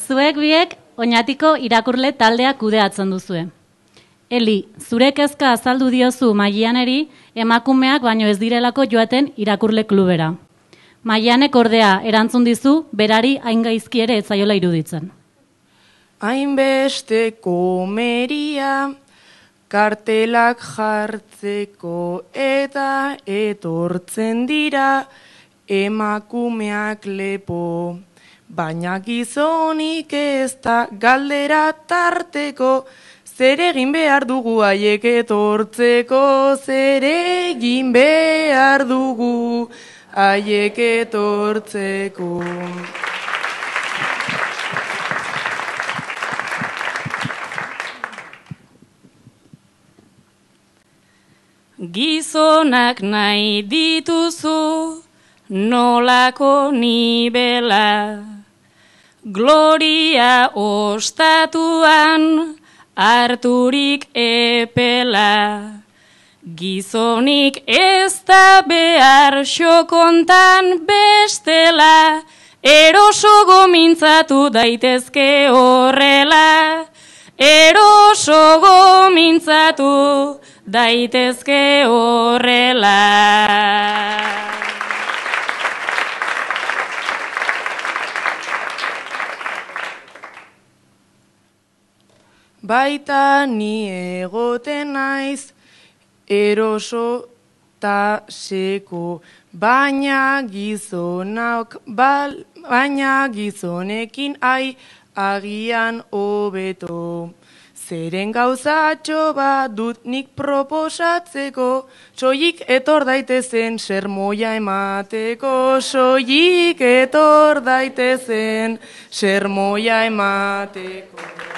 zuek biek Oñatiko irakurle taldea kudeatzen duzue. Eli, zure kezka azaldu diozu Maianeri emakumeak baino ez direlako joaten irakurle klubera. Maianek ordea erantzun dizu berari hain gaizki ere ez zaiola iruditzen. Hainbeste komeria, kartelak jartzeko eta etortzen dira emakumeak lepo. Baina gizonik ez da galdera tarteko, zer egin behar dugu haiek etortzeko, zer egin behar dugu haiek etortzeko. Gizonak nahi dituzu, nolako nibela, gloria ostatuan, harturik epela. Gizonik ez da behar xokontan bestela, eroso gomintzatu daitezke horrela, eroso gomintzatu daitezke horrela. Baita ni egoten naiz eroso ta seko, baina gizonekin agian hobeto. Zeren gauzatxo bat dut nik proposatzeko, soilik etor daitezen sermoia emateko, soilik etor daitezen sermoia emateko.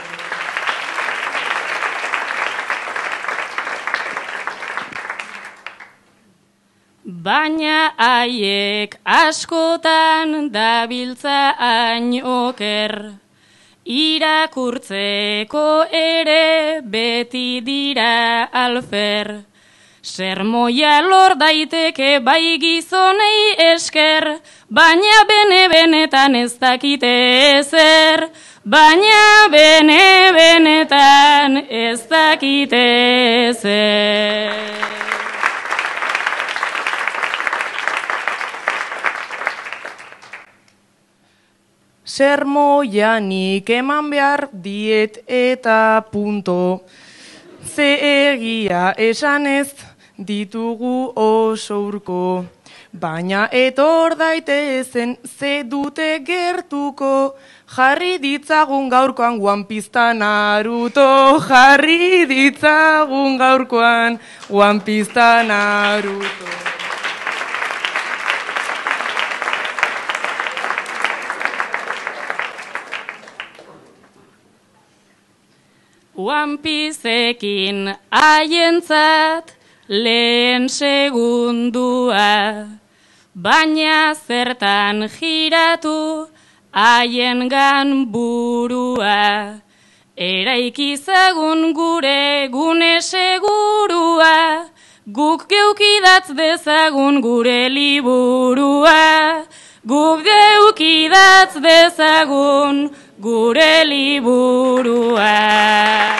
Baina haiek askotan dabiltza hain oker, irakurtzeko ere beti dira alfer. Sermoia lor daiteke bai gizonei esker, baina bene-benetan ez dakite ezer, baina bene-benetan ez dakite ezer. Sermoianik eman behar diet eta punto. Ze egia esanez ditugu oso urko. Baina etor daitezen ze dute gertuko. Jarri ditzagun gaurkoan One Piece ta Naruto. Jarri ditzagun gaurkoan One Piece ta Naruto. One Pieceekin haientzat lehen segundua, baina zertan giratu haiengan burua. Eraikizagun gure gune segurua, guk geukidatz dezagun gure liburua, guk geukidatz dezagun gure liburua.